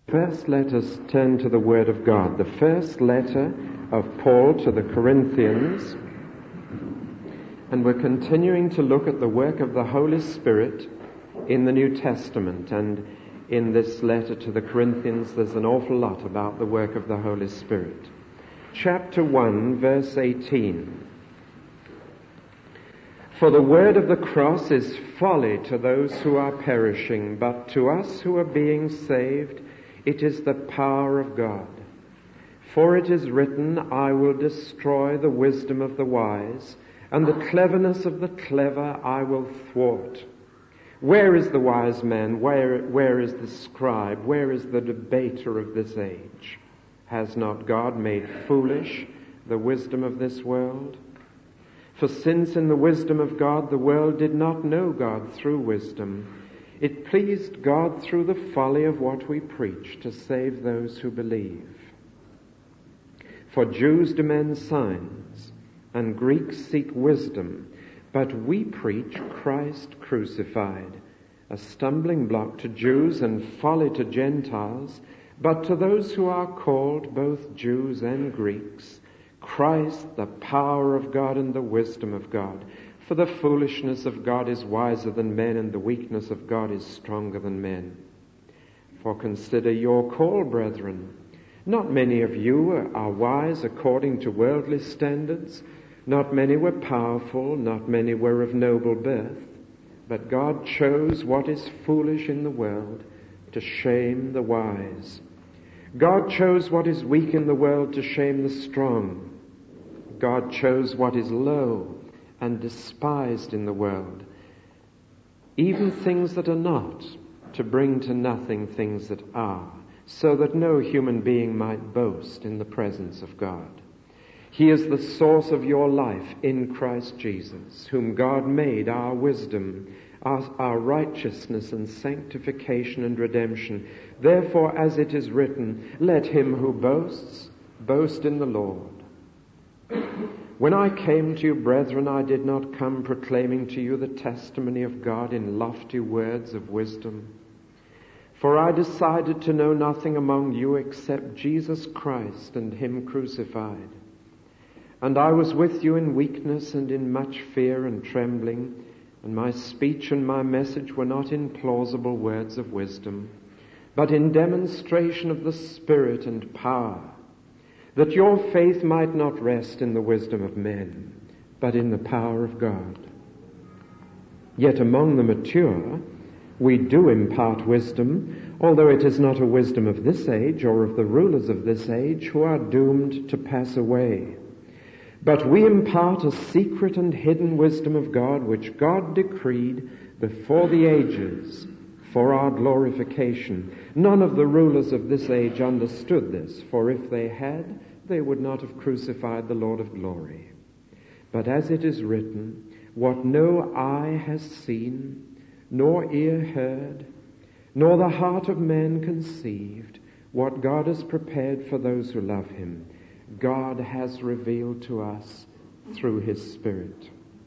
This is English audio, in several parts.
First, let us turn to the Word of God. The first letter of Paul to the Corinthians. And we're continuing to look at the work of the Holy Spirit in the New Testament. And in this letter to the Corinthians, there's an awful lot about the work of the Holy Spirit. Chapter 1, verse 18. For the word of the cross is folly to those who are perishing, but to us who are being saved, it is the power of God. For it is written, I will destroy the wisdom of the wise, and the cleverness of the clever I will thwart. Where is the wise man? Where is the scribe? Where is the debater of this age? Has not God made foolish the wisdom of this world? For since in the wisdom of God the world did not know God through wisdom, it pleased God through the folly of what we preach to save those who believe. For Jews demand signs, and Greeks seek wisdom, but we preach Christ crucified, a stumbling block to Jews and folly to Gentiles, but to those who are called, both Jews and Greeks, Christ, the power of God and the wisdom of God. For the foolishness of God is wiser than men, and the weakness of God is stronger than men. For consider your call, brethren. Not many of you are wise according to worldly standards. Not many were powerful, not many were of noble birth. But God chose what is foolish in the world to shame the wise. God chose what is weak in the world to shame the strong. God chose what is low and despised in the world, even things that are not, to bring to nothing things that are, so that no human being might boast in the presence of God. He is the source of your life in Christ Jesus, whom God made our wisdom, our righteousness and sanctification and redemption. Therefore, as it is written, let him who boasts, boast in the Lord. When I came to you, brethren, I did not come proclaiming to you the testimony of God in lofty words of wisdom. For I decided to know nothing among you except Jesus Christ and him crucified. And I was with you in weakness and in much fear and trembling, and my speech and my message were not in plausible words of wisdom, but in demonstration of the Spirit and power, that your faith might not rest in the wisdom of men, but in the power of God. Yet among the mature we do impart wisdom, although it is not a wisdom of this age or of the rulers of this age who are doomed to pass away. But we impart a secret and hidden wisdom of God, which God decreed before the ages for our glorification. None of the rulers of this age understood this, for if they had, they would not have crucified the Lord of glory. But as it is written, what no eye has seen, nor ear heard, nor the heart of man conceived, what God has prepared for those who love him, God has revealed to us through his Spirit.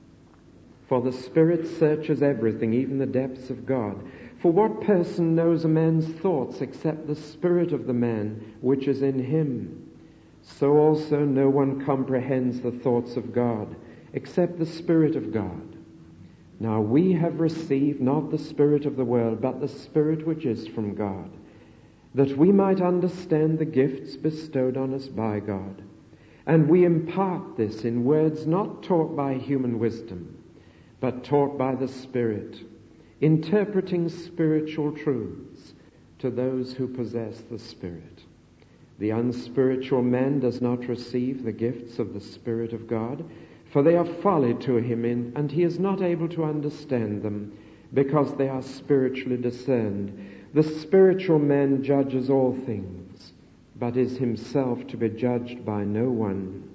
For the Spirit searches everything, even the depths of God. For what person knows a man's thoughts except the spirit of the man which is in him? So also no one comprehends the thoughts of God except the Spirit of God. Now we have received not the spirit of the world, but the Spirit which is from God, that we might understand the gifts bestowed on us by God. And we impart this in words not taught by human wisdom, but taught by the Spirit, interpreting spiritual truths to those who possess the Spirit. The unspiritual man does not receive the gifts of the Spirit of God, for they are folly to him, and he is not able to understand them, because they are spiritually discerned. The spiritual man judges all things, but is himself to be judged by no one.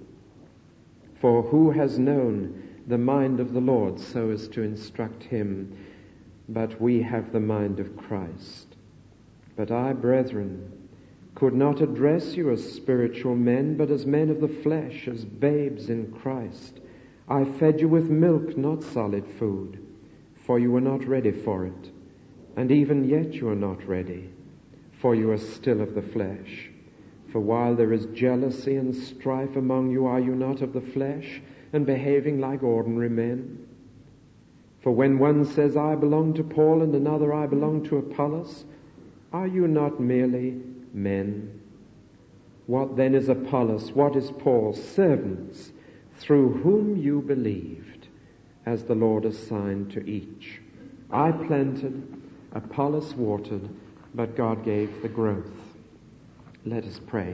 For who has known the mind of the Lord so as to instruct him? But we have the mind of Christ. But I, brethren, could not address you as spiritual men, but as men of the flesh, as babes in Christ. I fed you with milk, not solid food, for you were not ready for it. And even yet you are not ready. for you are still of the flesh. For while there is jealousy and strife among you, are you not of the flesh, and behaving like ordinary men? For when one says, I belong to Paul, and another, I belong to Apollos, are you not merely men? What then is Apollos? What is Paul? Servants, through whom you believed, as the Lord assigned to each. I planted, Apollos watered, but God gave the growth. Let us pray.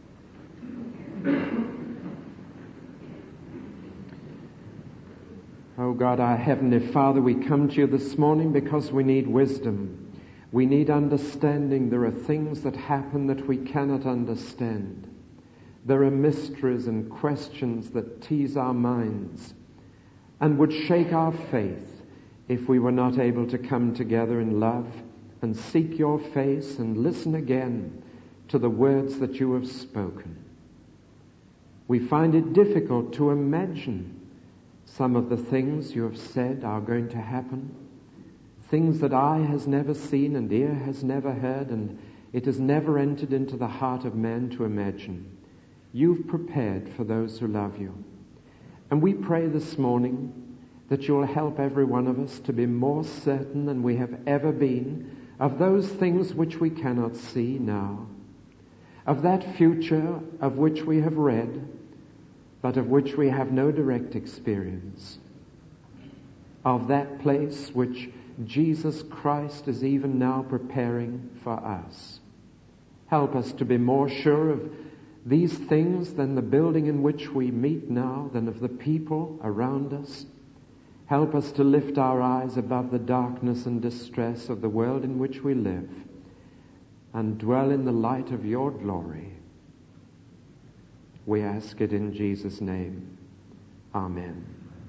Oh God, our Heavenly Father, we come to you this morning because we need wisdom. We need understanding. There are things that happen that we cannot understand. There are mysteries and questions that tease our minds and would shake our faith if we were not able to come together in love and seek your face and listen again to the words that you have spoken. We find it difficult to imagine some of the things you have said are going to happen, things that eye has never seen and ear has never heard, and it has never entered into the heart of man to imagine. You've prepared for those who love you. And we pray this morning that you'll help every one of us to be more certain than we have ever been of those things which we cannot see now, of that future of which we have read, but of which we have no direct experience, of that place which Jesus Christ is even now preparing for us. Help us to be more sure of these things than the building in which we meet now, than of the people around us. Help us to lift our eyes above the darkness and distress of the world in which we live and dwell in the light of your glory. We ask it in Jesus' name. Amen.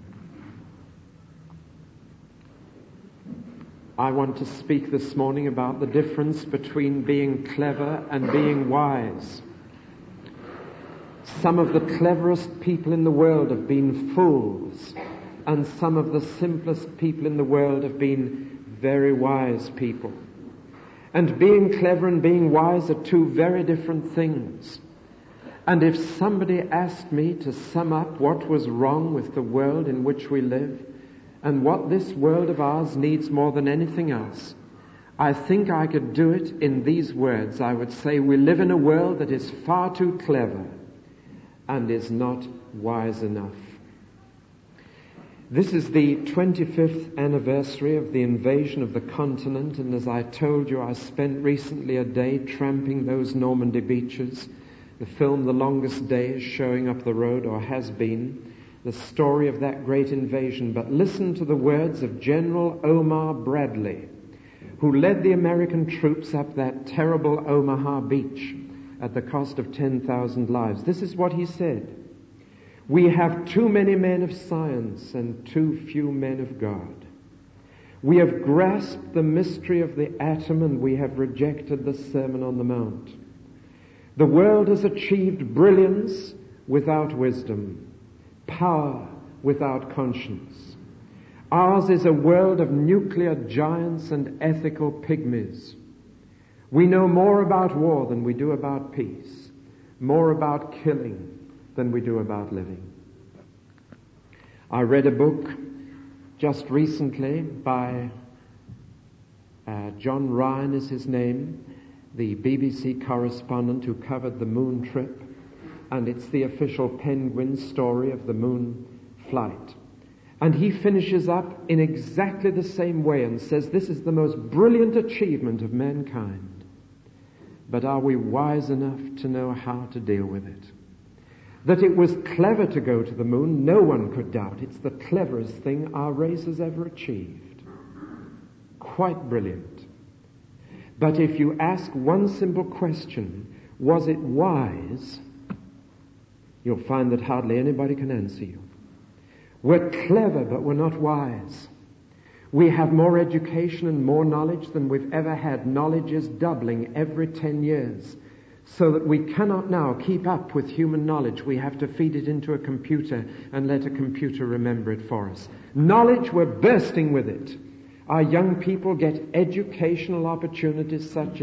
I want to speak this morning about the difference between being clever and being wise. Some of the cleverest people in the world have been fools, and some of the simplest people in the world have been very wise people. And being clever and being wise are two very different things. And if somebody asked me to sum up what was wrong with the world in which we live and what this world of ours needs more than anything else, I think I could do it in these words. I would say we live in a world that is far too clever and is not wise enough. This is the 25th anniversary of the invasion of the continent, and as I told you, I spent recently a day tramping those Normandy beaches. The film The Longest Day is showing up the road, or has been, the story of that great invasion. But listen to the words of General Omar Bradley, who led the American troops up that terrible Omaha beach at the cost of 10,000 lives. This is what he said: "We have too many men of science and too few men of God. We have grasped the mystery of the atom and we have rejected the Sermon on the Mount. The world has achieved brilliance without wisdom, power without conscience. Ours is a world of nuclear giants and ethical pygmies. We know more about war than we do about peace, more about killing than we do about living." I read a book just recently by John Ryan is his name, the BBC correspondent who covered the moon trip, and it's the official Penguin story of the moon flight. And he finishes up in exactly the same way and says this is the most brilliant achievement of mankind. But are we wise enough to know how to deal with it? That it was clever to go to the moon, no one could doubt. It's the cleverest thing our race has ever achieved. Quite brilliant. But if you ask one simple question, was it wise? You'll find that hardly anybody can answer you. We're clever, but we're not wise. We have more education and more knowledge than we've ever had. Knowledge is doubling every 10 years. So that we cannot now keep up with human knowledge. We have to feed it into a computer and let a computer remember it for us. Knowledge, we're bursting with it. Our young people get educational opportunities such as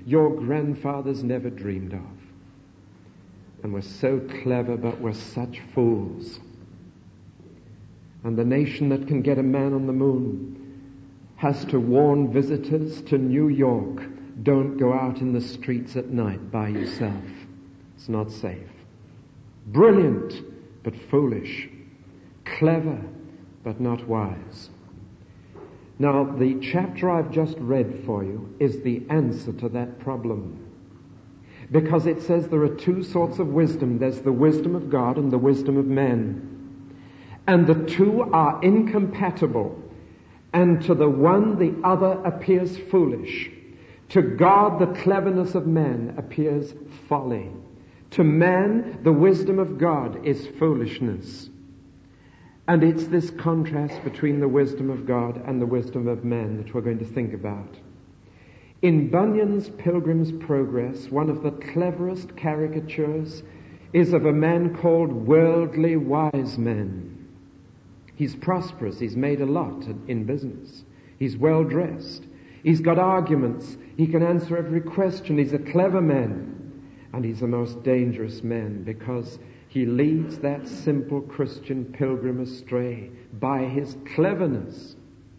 your grandfathers never dreamed of. And we're so clever, but we're such fools. And the nation that can get a man on the moon has to warn visitors to New York, don't go out in the streets at night by yourself. It's not safe. Brilliant, but foolish. Clever, but not wise. Now, the chapter I've just read for you is the answer to that problem. Because it says there are two sorts of wisdom. There's the wisdom of God and the wisdom of man. And the two are incompatible. And to the one, the other appears foolish. To God, the cleverness of man appears folly. To man, the wisdom of God is foolishness. And it's this contrast between the wisdom of God and the wisdom of man that we're going to think about. In Bunyan's Pilgrim's Progress, one of the cleverest caricatures is of a man called Worldly Wise Man. He's prosperous. He's made a lot in business. He's well dressed. He's got arguments. He can answer every question. He's a clever man. And he's the most dangerous man because he leads that simple Christian pilgrim astray by his cleverness.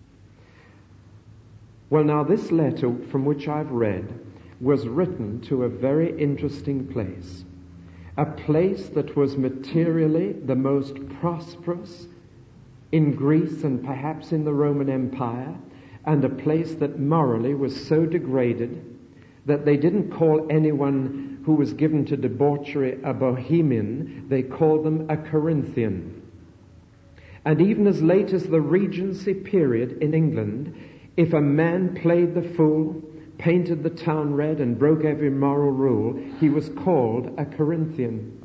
Well, now this letter from which I've read was written to a very interesting place. A place that was materially the most prosperous in Greece and perhaps in the Roman Empire, and a place that morally was so degraded that they didn't call anyone who was given to debauchery a Bohemian, they called them a Corinthian. And even as late as the Regency period in England, if a man played the fool, painted the town red, and broke every moral rule, he was called a Corinthian.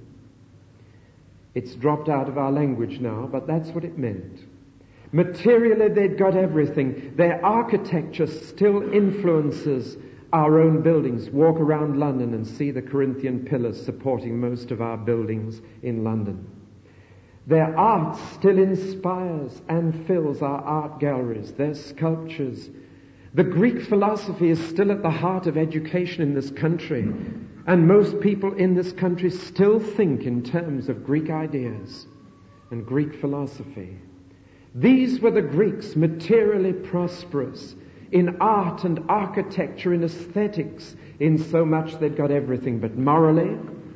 It's dropped out of our language now, but that's what it meant. Materially, they'd got everything. Their architecture still influences our own buildings. Walk around London and see the Corinthian pillars supporting most of our buildings in London. Their art still inspires and fills our art galleries, their sculptures. The Greek philosophy is still at the heart of education in this country, and most people in this country still think in terms of Greek ideas and Greek philosophy. These were the Greeks, materially prosperous in art and architecture, in aesthetics, in so much they'd got everything. But morally,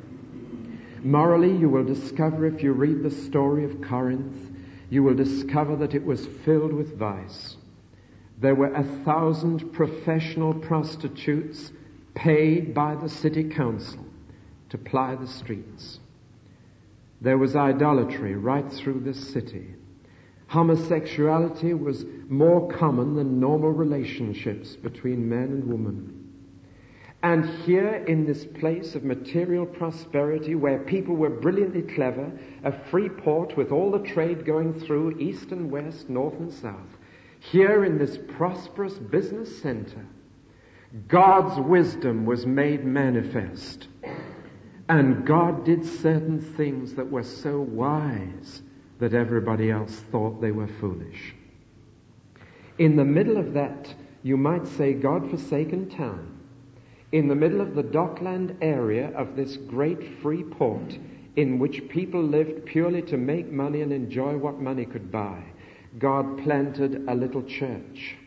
you will discover, if you read the story of Corinth, you will discover that it was filled with vice. There were 1,000 professional prostitutes paid by the city council to ply the streets. There was idolatry right through this city. Homosexuality was more common than normal relationships between man and woman. And here in this place of material prosperity where people were brilliantly clever, a free port with all the trade going through east and west, north and south, here in this prosperous business center, God's wisdom was made manifest. And God did certain things that were so wise that everybody else thought they were foolish. In the middle of that, you might say, God-forsaken town, in the middle of the dockland area of this great free port in which people lived purely to make money and enjoy what money could buy, God planted a little church.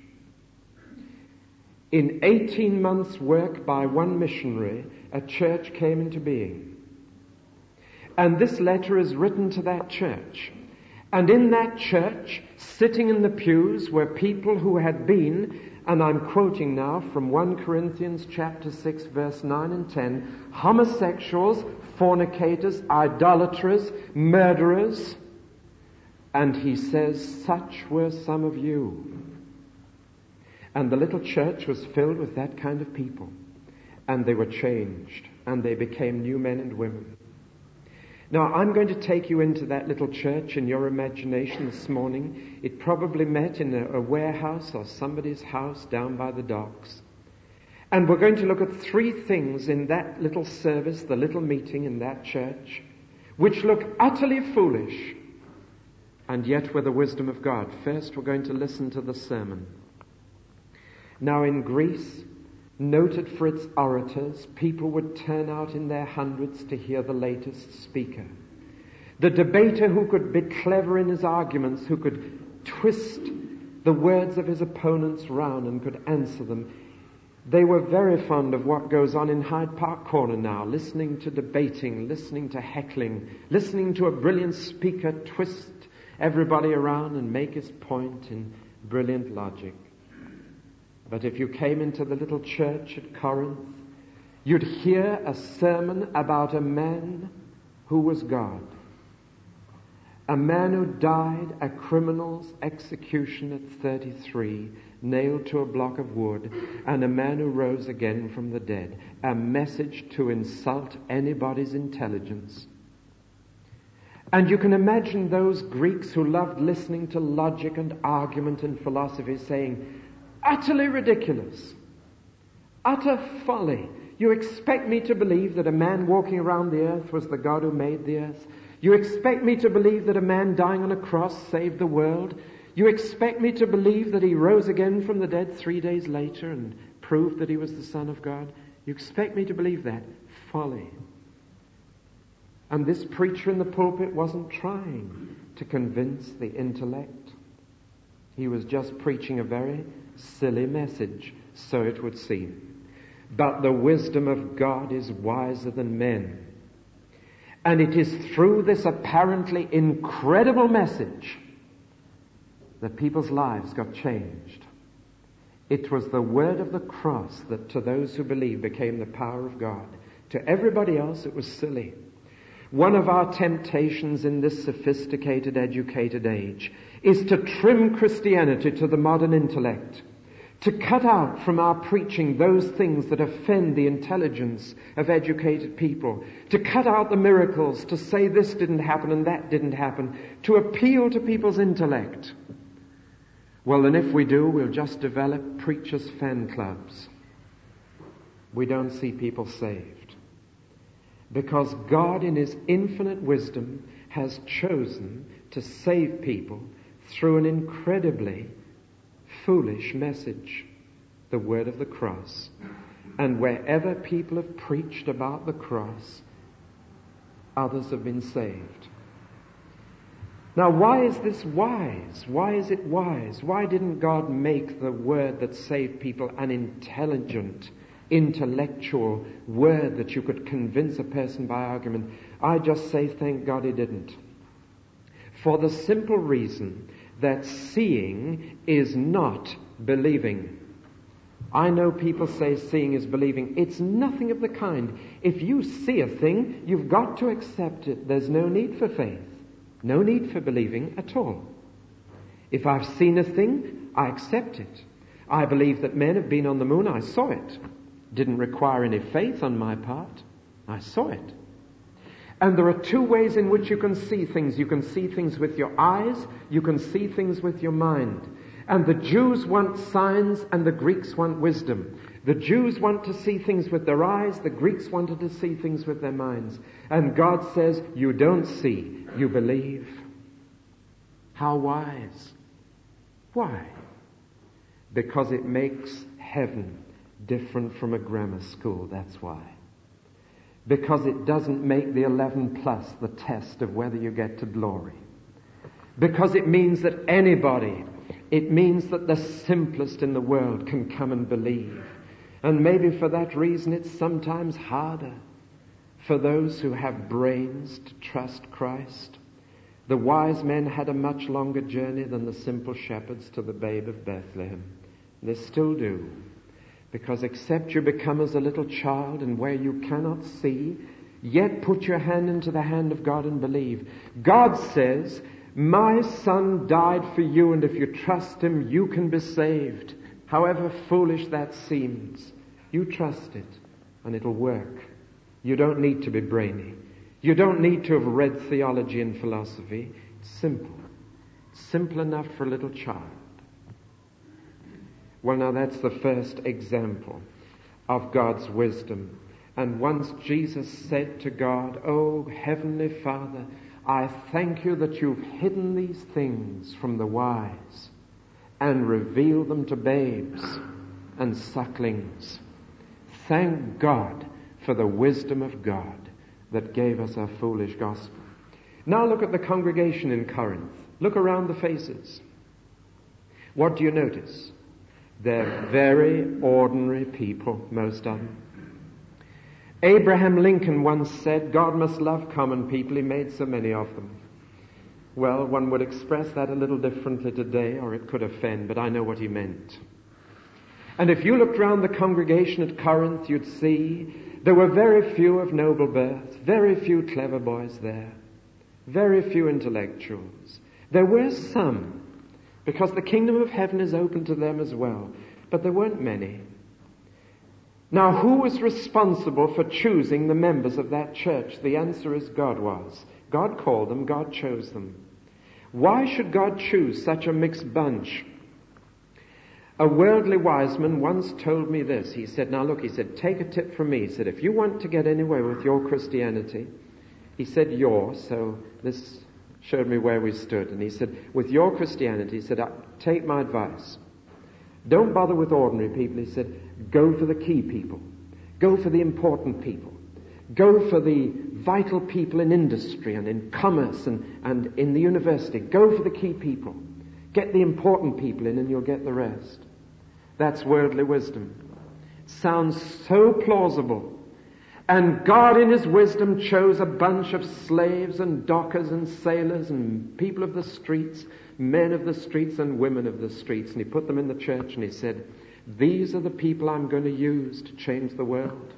In 18 months' work by one missionary, a church came into being. And this letter is written to that church. And in that church, sitting in the pews, were people who had been, and I'm quoting now from 1 Corinthians chapter 6, verse 9 and 10, homosexuals, fornicators, idolaters, murderers. And he says, such were some of you. And the little church was filled with that kind of people. And they were changed. And they became new men and women. Now, I'm going to take you into that little church in your imagination this morning. It probably met in a warehouse or somebody's house down by the docks. And we're going to look at three things in that little service, the little meeting in that church, which look utterly foolish, and yet were the wisdom of God. First, we're going to listen to the sermon. Now, in Greece, noted for its orators. People would turn out in their hundreds to hear the latest speaker. The debater who could be clever in his arguments, who could twist the words of his opponents round and could answer them. They were very fond of what goes on in Hyde Park Corner now, listening to debating, listening to heckling, listening to a brilliant speaker twist everybody around and make his point in brilliant logic. But if you came into the little church at Corinth, you'd hear a sermon about a man who was God. A man who died a criminal's execution at 33, nailed to a block of wood, and a man who rose again from the dead. A message to insult anybody's intelligence. And you can imagine those Greeks who loved listening to logic and argument and philosophy saying, utterly ridiculous, utter folly. You expect me to believe that a man walking around the earth was the God who made the earth? You expect me to believe that a man dying on a cross saved the world? You expect me to believe that he rose again from the dead 3 days later and proved that he was the Son of God? You expect me to believe that? Folly. And this preacher in the pulpit wasn't trying to convince the intellect. He was just preaching a very silly message, so it would seem. But the wisdom of God is wiser than men. And it is through this apparently incredible message that people's lives got changed. It was the word of the cross that to those who believe became the power of God. To everybody else it was silly. One of our temptations in this sophisticated, educated age is to trim Christianity to the modern intellect, to cut out from our preaching those things that offend the intelligence of educated people, to cut out the miracles, to say this didn't happen and that didn't happen, to appeal to people's intellect. Well, then if we do, we'll just develop preachers' fan clubs. We don't see people saved. Because God in His infinite wisdom has chosen to save people through an incredibly foolish message, the word of the cross. And wherever people have preached about the cross, others have been saved. Now, why is this wise? Why is it wise? Why didn't God make the word that saved people an intelligent, intellectual word that you could convince a person by argument? I just say, thank God He didn't. For the simple reason that seeing is not believing. I know people say seeing is believing. It's nothing of the kind. If you see a thing, you've got to accept it. There's no need for faith. No need for believing at all. If I've seen a thing, I accept it. I believe that men have been on the moon. I saw it. Didn't require any faith on my part. I saw it. And there are two ways in which you can see things. You can see things with your eyes. You can see things with your mind. And the Jews want signs and the Greeks want wisdom. The Jews want to see things with their eyes. The Greeks wanted to see things with their minds. And God says, you don't see, you believe. How wise? Why? Because it makes heaven different from a grammar school, that's why. Because it doesn't make the 11 plus the test of whether you get to glory. Because it means that anybody, it means that the simplest in the world can come and believe. And maybe for that reason it's sometimes harder for those who have brains to trust Christ. The wise men had a much longer journey than the simple shepherds to the babe of Bethlehem. They still do. Because except you become as a little child and where you cannot see, yet put your hand into the hand of God and believe. God says, my son died for you, and if you trust him, you can be saved. However foolish that seems, you trust it and it'll work. You don't need to be brainy. You don't need to have read theology and philosophy. It's simple. It's simple enough for a little child. Well, now that's the first example of God's wisdom. And once Jesus said to God, oh, Heavenly Father, I thank you that you've hidden these things from the wise and revealed them to babes and sucklings. Thank God for the wisdom of God that gave us our foolish gospel. Now look at the congregation in Corinth. Look around the faces. What do you notice? They're very ordinary people, most of them. Abraham Lincoln once said, God must love common people. He made so many of them. Well, one would express that a little differently today, or it could offend, but I know what he meant. And if you looked round the congregation at Corinth, you'd see there were very few of noble birth, very few clever boys there, very few intellectuals. There were some, because the kingdom of heaven is open to them as well, but there weren't many. Now, who was responsible for choosing the members of that church? The answer is God was. God called them, God chose them. Why should God choose such a mixed bunch? A worldly wise man once told me this. He said, now look, he said, take a tip from me. He said, if you want to get anywhere with your Christianity, he said, so this showed me where we stood. And he said, with your Christianity, he said, take my advice. Don't bother with ordinary people. He said, go for the key people. Go for the important people. Go for the vital people in industry and in commerce and in the university. Go for the key people. Get the important people in and you'll get the rest. That's worldly wisdom. It sounds so plausible. And God in His wisdom chose a bunch of slaves and dockers and sailors and people of the streets, men of the streets and women of the streets. And He put them in the church and He said, these are the people I'm going to use to change the world.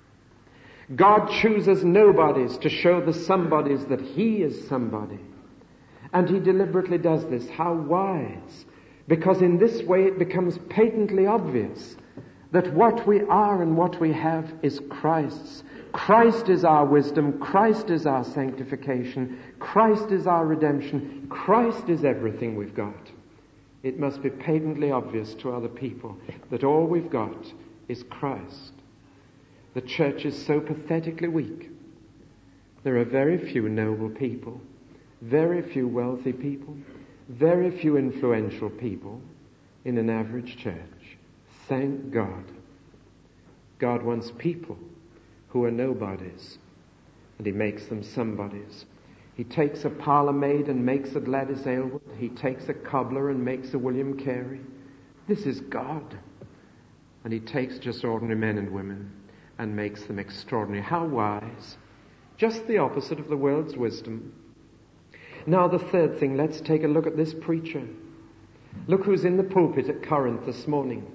God chooses nobodies to show the somebodies that He is somebody. And He deliberately does this. How wise! Because in this way it becomes patently obvious that what we are and what we have is Christ's. Christ is our wisdom. Christ is our sanctification. Christ is our redemption. Christ is everything we've got. It must be patently obvious to other people that all we've got is Christ. The church is so pathetically weak. There are very few noble people, very few wealthy people, very few influential people in an average church. Thank God. God wants people who are nobodies, and He makes them somebodies. He takes a parlour maid and makes a Gladys Aylward. He takes a cobbler and makes a William Carey. This is God. And He takes just ordinary men and women and makes them extraordinary. How wise. Just the opposite of the world's wisdom. Now the third thing, let's take a look at this preacher. Look who's in the pulpit at Corinth this morning.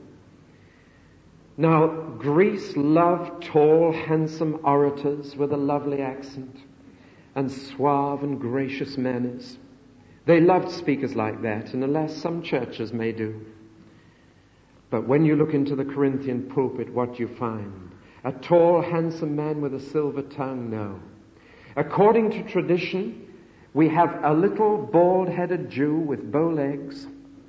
Now, Greece loved tall, handsome orators with a lovely accent and suave and gracious manners. They loved speakers like that, and alas, some churches may do. But when you look into the Corinthian pulpit, what do you find? A tall, handsome man with a silver tongue? No. According to tradition, we have a little bald-headed Jew with bow legs.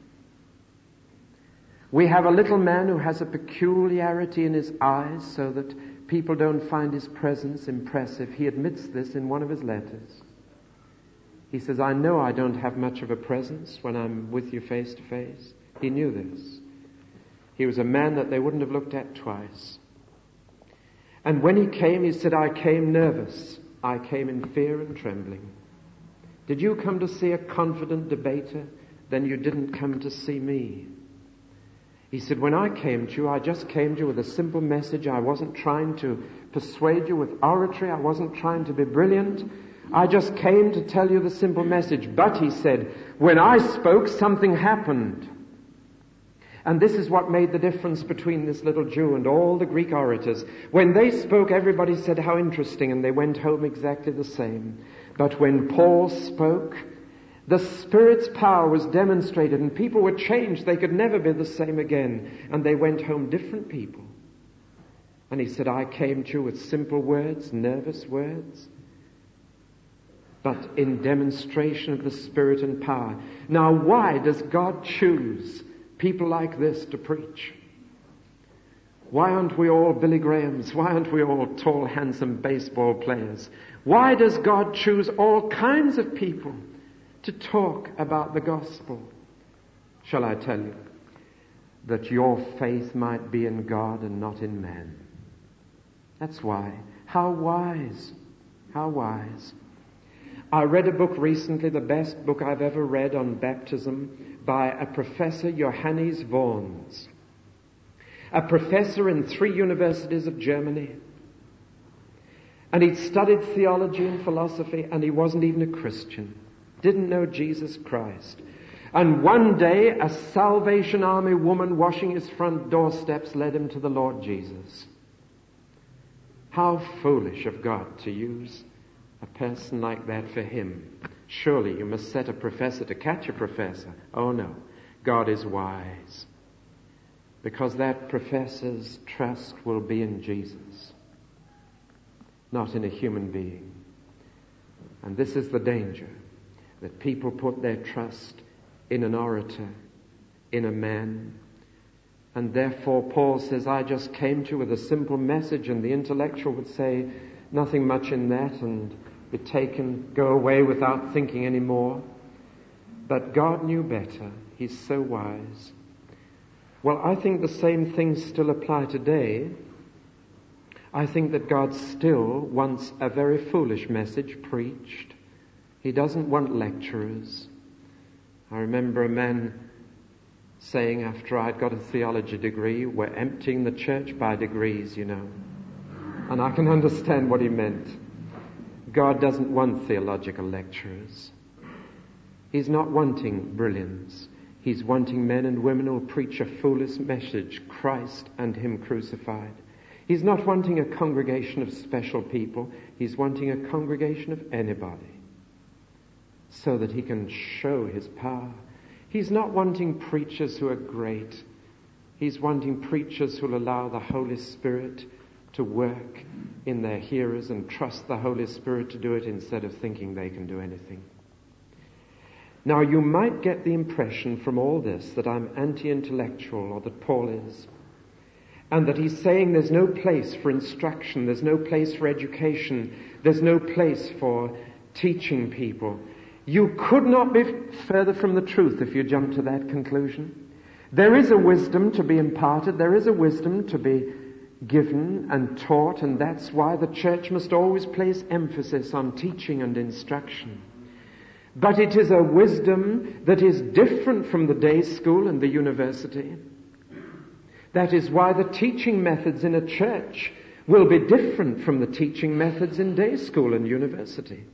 We have a little man who has a peculiarity in his eyes so that people don't find his presence impressive. He admits this in one of his letters. He says, I know I don't have much of a presence when I'm with you face to face. He knew this. He was a man that they wouldn't have looked at twice. And when he came, he said, I came nervous. I came in fear and trembling. Did you come to see a confident debater? Then you didn't come to see me. He said, when I came to you, I just came to you with a simple message. I wasn't trying to persuade you with oratory. I wasn't trying to be brilliant. I just came to tell you the simple message. But, he said, when I spoke, something happened. And this is what made the difference between this little Jew and all the Greek orators. When they spoke, everybody said, how interesting, and they went home exactly the same. But when Paul spoke, the Spirit's power was demonstrated and people were changed. They could never be the same again. And they went home different people. And he said, I came to you with simple words, nervous words, but in demonstration of the Spirit and power. Now, why does God choose people like this to preach? Why aren't we all Billy Grahams? Why aren't we all tall, handsome baseball players? Why does God choose all kinds of people to talk about the gospel? Shall I tell you? That your faith might be in God and not in man. That's why. How wise. How wise. I read a book recently, the best book I've ever read on baptism, by a professor, Johannes Worms, a professor in 3 universities of Germany. And he'd studied theology and philosophy, and he wasn't even a Christian. Didn't know Jesus Christ. And one day, a Salvation Army woman washing his front doorsteps led him to the Lord Jesus. How foolish of God to use a person like that for him. Surely you must set a professor to catch a professor. Oh no, God is wise. Because that professor's trust will be in Jesus, not in a human being. And this is the danger, that people put their trust in an orator, in a man. And therefore Paul says, I just came to you with a simple message, and the intellectual would say, nothing much in that, and be taken, go away without thinking any more. But God knew better. He's so wise. Well, I think the same things still apply today. I think that God still wants a very foolish message preached. He doesn't want lecturers. I remember a man saying after I'd got a theology degree, we're emptying the church by degrees, you know. And I can understand what he meant. God doesn't want theological lecturers. He's not wanting brilliance. He's wanting men and women who will preach a foolish message, Christ and Him crucified. He's not wanting a congregation of special people. He's wanting a congregation of anybody, so that He can show His power. He's not wanting preachers who are great. He's wanting preachers who will allow the Holy Spirit to work in their hearers and trust the Holy Spirit to do it instead of thinking they can do anything. Now, you might get the impression from all this that I'm anti-intellectual, or that Paul is, and that he's saying there's no place for instruction, there's no place for education, there's no place for teaching people. You could not be further from the truth if you jump to that conclusion. There is a wisdom to be imparted, there is a wisdom to be given and taught, and that's why the church must always place emphasis on teaching and instruction. But it is a wisdom that is different from the day school and the university. That is why the teaching methods in a church will be different from the teaching methods in day school and university.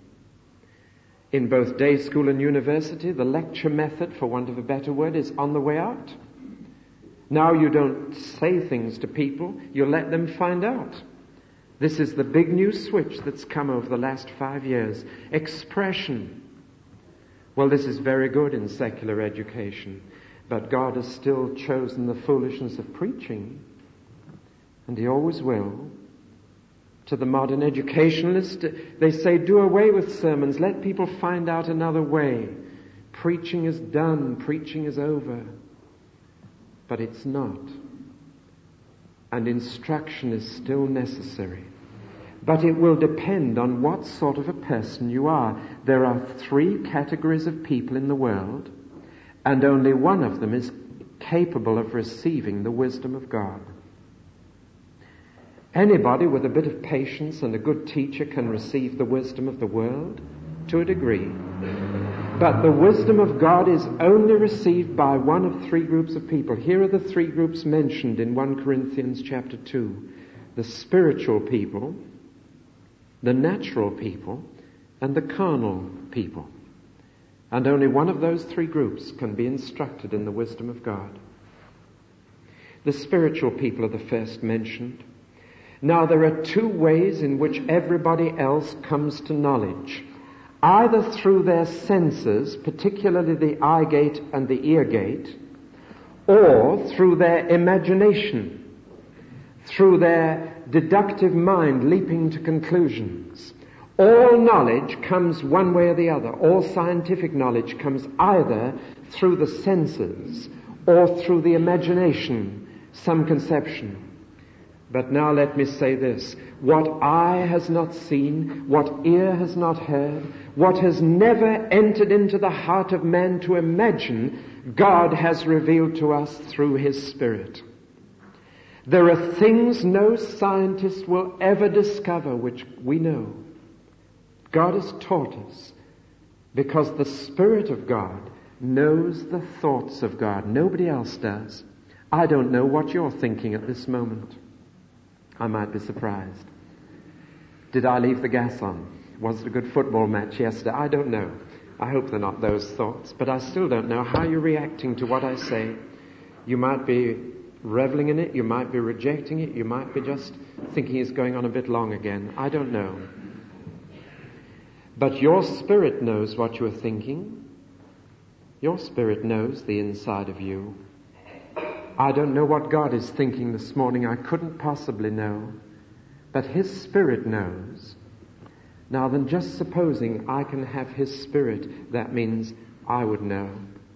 In both day school and university, the lecture method, for want of a better word, is on the way out. Now you don't say things to people, you let them find out. This is the big new switch that's come over the last 5 years. Expression. Well, this is very good in secular education, but God has still chosen the foolishness of preaching, and He always will. To the modern educationalist, they say, do away with sermons, let people find out another way. Preaching is done, preaching is over. But it's not. And instruction is still necessary. But it will depend on what sort of a person you are. There are 3 categories of people in the world, and only one of them is capable of receiving the wisdom of God. Anybody with a bit of patience and a good teacher can receive the wisdom of the world to a degree. But the wisdom of God is only received by one of 3 groups of people. Here are the 3 groups mentioned in 1 Corinthians chapter 2. The spiritual people, the natural people, and the carnal people. And only one of those 3 groups can be instructed in the wisdom of God. The spiritual people are the first mentioned. Now, there are 2 ways in which everybody else comes to knowledge. Either through their senses, particularly the eye gate and the ear gate, or through their imagination, through their deductive mind leaping to conclusions. All knowledge comes one way or the other. All scientific knowledge comes either through the senses or through the imagination, some conception. But now let me say this. What eye has not seen, what ear has not heard, what has never entered into the heart of man to imagine, God has revealed to us through His Spirit. There are things no scientist will ever discover which we know. God has taught us because the Spirit of God knows the thoughts of God. Nobody else does. I don't know what you're thinking at this moment. I might be surprised. Did I leave the gas on? Was it a good football match yesterday? I don't know. I hope they're not those thoughts, but I still don't know how you're reacting to what I say. You might be reveling in it, you might be rejecting it, you might be just thinking it's going on a bit long again. I don't know. But your spirit knows what you're thinking. Your spirit knows the inside of you. I don't know what God is thinking this morning. I couldn't possibly know. But His Spirit knows. Now then, just supposing I can have His Spirit, that means I would know.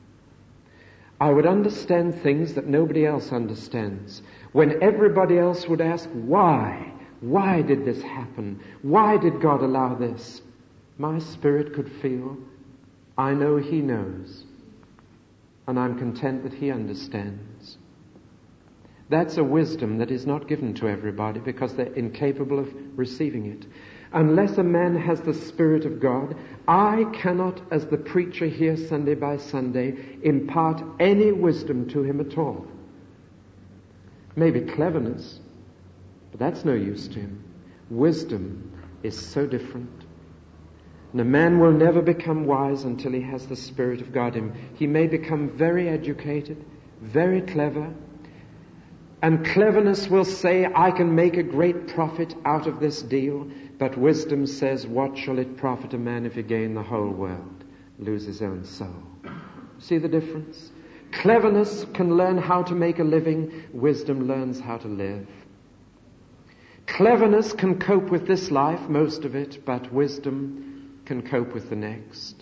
I would understand things that nobody else understands. When everybody else would ask, why? Why did this happen? Why did God allow this? My spirit could feel, I know He knows. And I'm content that He understands. That's a wisdom that is not given to everybody because they're incapable of receiving it. Unless a man has the Spirit of God, I cannot, as the preacher here Sunday by Sunday, impart any wisdom to him at all. Maybe cleverness, but that's no use to him. Wisdom is so different. And a man will never become wise until he has the Spirit of God in him. He may become very educated, very clever, and cleverness will say, I can make a great profit out of this deal. But wisdom says, what shall it profit a man if he gain the whole world, lose his own soul? See the difference? Cleverness can learn how to make a living. Wisdom learns how to live. Cleverness can cope with this life, most of it, but wisdom can cope with the next.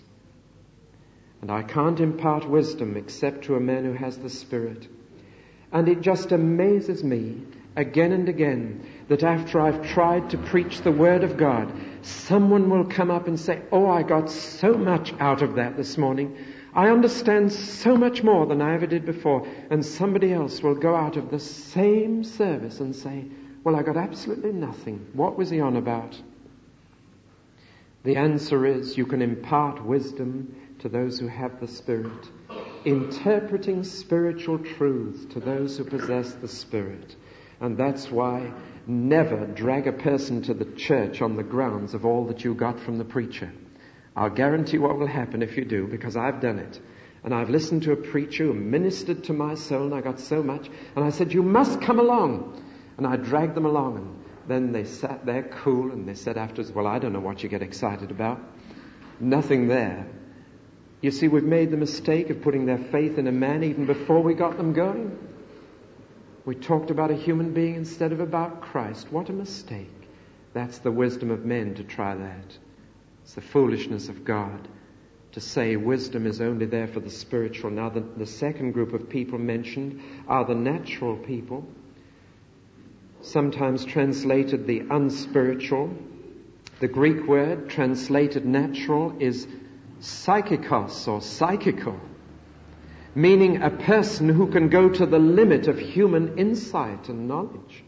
And I can't impart wisdom except to a man who has the Spirit. And it just amazes me again and again that after I've tried to preach the Word of God, someone will come up and say, oh, I got so much out of that this morning. I understand so much more than I ever did before. And somebody else will go out of the same service and say, well, I got absolutely nothing. What was he on about? The answer is you can impart wisdom to those who have the Spirit, interpreting spiritual truths to those who possess the Spirit. And that's why never drag a person to the church on the grounds of all that you got from the preacher. I'll guarantee what will happen if you do, because I've done it. And I've listened to a preacher who ministered to my soul, and I got so much. And I said, you must come along. And I dragged them along, and then they sat there cool, and they said afterwards, well, I don't know what you get excited about. Nothing there. You see, we've made the mistake of putting their faith in a man even before we got them going. We talked about a human being instead of about Christ. What a mistake. That's the wisdom of men to try that. It's the foolishness of God to say wisdom is only there for the spiritual. Now, the second group of people mentioned are the natural people, sometimes translated the unspiritual. The Greek word translated natural is psychikos or psychical, meaning a person who can go to the limit of human insight and knowledge.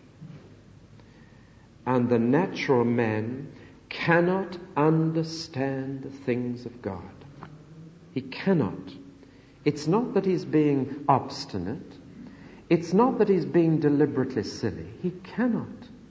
And the natural man cannot understand the things of God. He cannot. It's not that he's being obstinate. It's not that he's being deliberately silly. He cannot.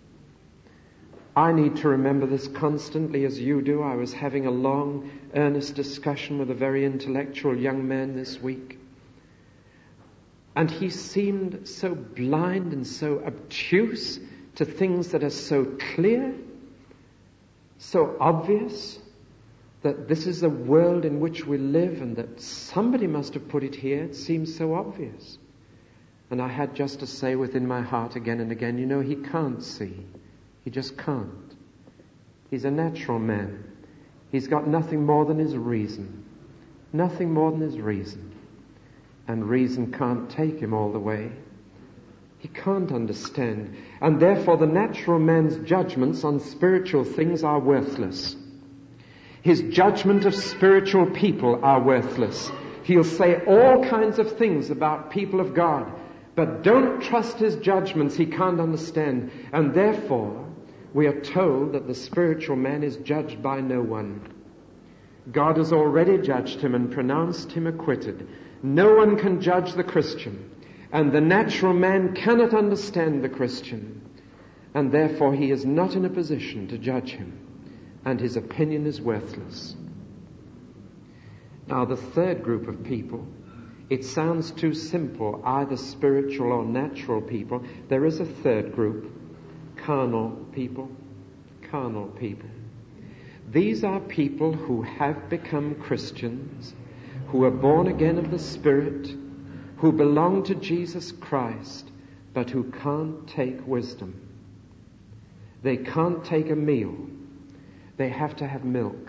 I need to remember this constantly as you do. I was having a long, earnest discussion with a very intellectual young man this week. And he seemed so blind and so obtuse to things that are so clear, so obvious, that this is the world in which we live and that somebody must have put it here. It seems so obvious. And I had just to say within my heart again and again, you know, he can't see. He just can't. He's a natural man. He's got nothing more than his reason. Nothing more than his reason. And reason can't take him all the way. He can't understand. And therefore the natural man's judgments on spiritual things are worthless. His judgment of spiritual people are worthless. He'll say all kinds of things about people of God, But don't trust his judgments. He can't understand. And therefore, we are told that the spiritual man is judged by no one. God has already judged him and pronounced him acquitted. No one can judge the Christian. And the natural man cannot understand the Christian. And therefore he is not in a position to judge him. And his opinion is worthless. Now the third group of people, it sounds too simple, either spiritual or natural people. There is a third group, carnal people. Carnal people. These are people who have become Christians, who are born again of the Spirit, who belong to Jesus Christ, but who can't take wisdom. They can't take a meal. They have to have milk.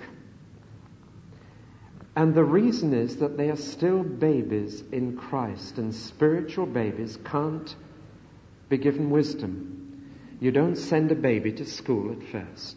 And the reason is that they are still babies in Christ, and spiritual babies can't be given wisdom. You don't send a baby to school at first.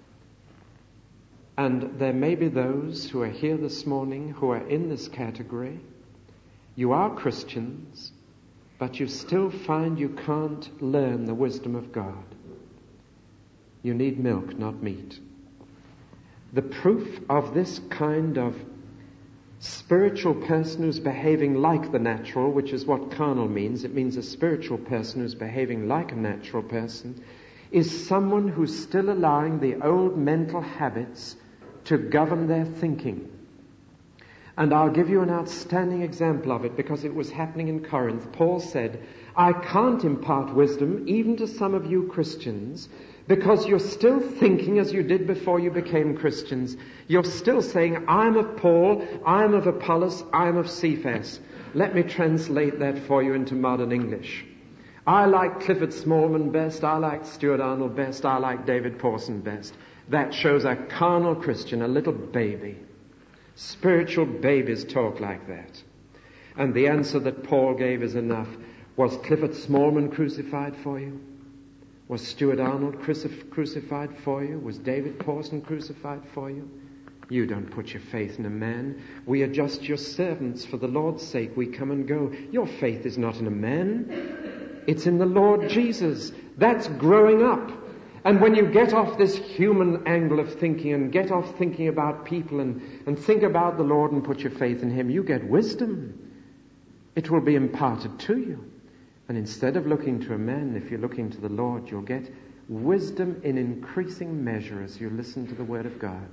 And there may be those who are here this morning who are in this category. You are Christians, but you still find you can't learn the wisdom of God. You need milk, not meat. The proof of this kind of spiritual person who's behaving like the natural, which is what carnal means, it means a spiritual person who's behaving like a natural person, is someone who's still allowing the old mental habits to govern their thinking. And I'll give you an outstanding example of it because it was happening in Corinth. Paul said, I can't impart wisdom even to some of you Christians because you're still thinking as you did before you became Christians. You're still saying, I'm of Paul, I'm of Apollos, I'm of Cephas. Let me translate that for you into modern English. I like Clifford Smallman best, I like Stuart Arnold best, I like David Pawson best. That shows a carnal Christian, a little baby. Spiritual babies talk like that. And the answer that Paul gave is enough. Was Clifford Smallman crucified for you? Was Stuart Arnold crucified for you? Was David Pawson crucified for you? You don't put your faith in a man. We are just your servants. For the Lord's sake, we come and go. Your faith is not in a man. It's in the Lord Jesus. That's growing up. And when you get off this human angle of thinking and get off thinking about people and think about the Lord and put your faith in Him, you get wisdom. It will be imparted to you. And instead of looking to a man, if you're looking to the Lord, you'll get wisdom in increasing measure as you listen to the Word of God.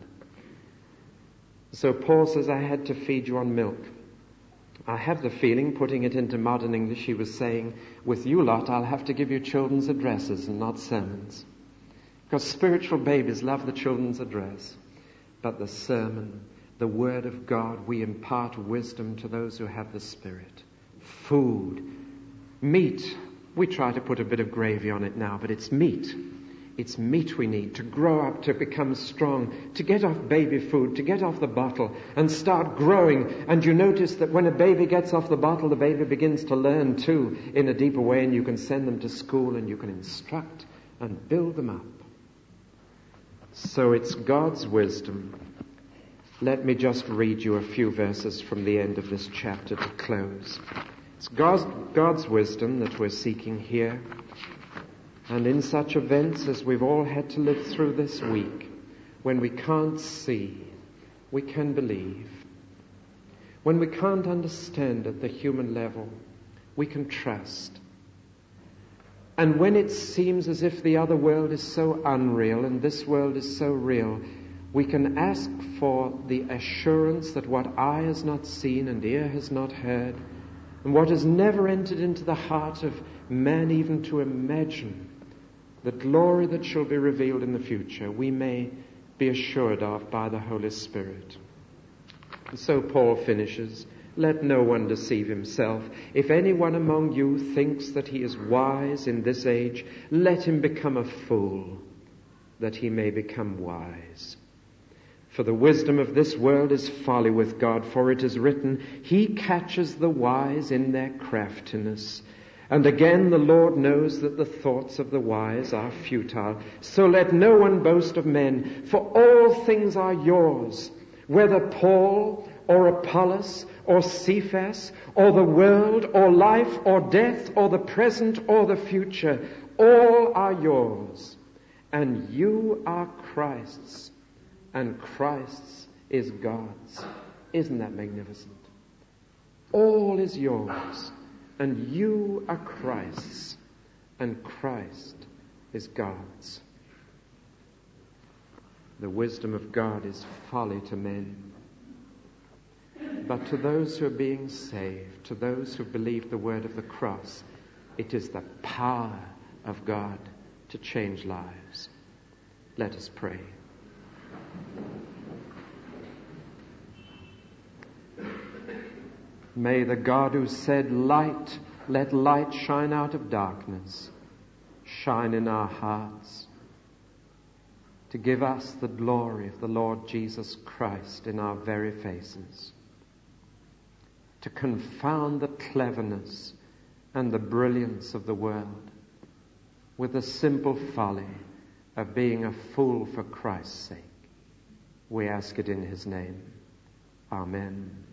So Paul says, I had to feed you on milk. I have the feeling, putting it into modern English, he was saying, with you lot, I'll have to give you children's addresses and not sermons. Because spiritual babies love the children's address. But the sermon, the Word of God, we impart wisdom to those who have the Spirit. Food, meat. We try to put a bit of gravy on it now, but it's meat. It's meat we need to grow up, to become strong, to get off baby food, to get off the bottle and start growing. And you notice that when a baby gets off the bottle, the baby begins to learn too in a deeper way, and you can send them to school and you can instruct and build them up. So it's God's wisdom. Let me just read you a few verses from the end of this chapter to close. It's God's wisdom that we're seeking here. And in such events as we've all had to live through this week, when we can't see, we can believe. When we can't understand at the human level, we can trust. And when it seems as if the other world is so unreal and this world is so real, we can ask for the assurance that what eye has not seen and ear has not heard, and what has never entered into the heart of man even to imagine, the glory that shall be revealed in the future, we may be assured of by the Holy Spirit. And so Paul finishes, let no one deceive himself. If anyone among you thinks that he is wise in this age, let him become a fool, that he may become wise. For the wisdom of this world is folly with God, for it is written, He catches the wise in their craftiness. And again the Lord knows that the thoughts of the wise are futile. So let no one boast of men, for all things are yours, whether Paul or Apollos or Cephas or the world or life or death or the present or the future, all are yours, and you are Christ's, and Christ's is God's. Isn't that magnificent? All is yours, and you are Christ's, and Christ is God's. The wisdom of God is folly to men. But to those who are being saved, to those who believe the word of the cross, it is the power of God to change lives. Let us pray. May the God who said, "Light, let light shine out of darkness," shine in our hearts to give us the glory of the Lord Jesus Christ in our very faces, to confound the cleverness and the brilliance of the world with the simple folly of being a fool for Christ's sake. We ask it in his name. Amen.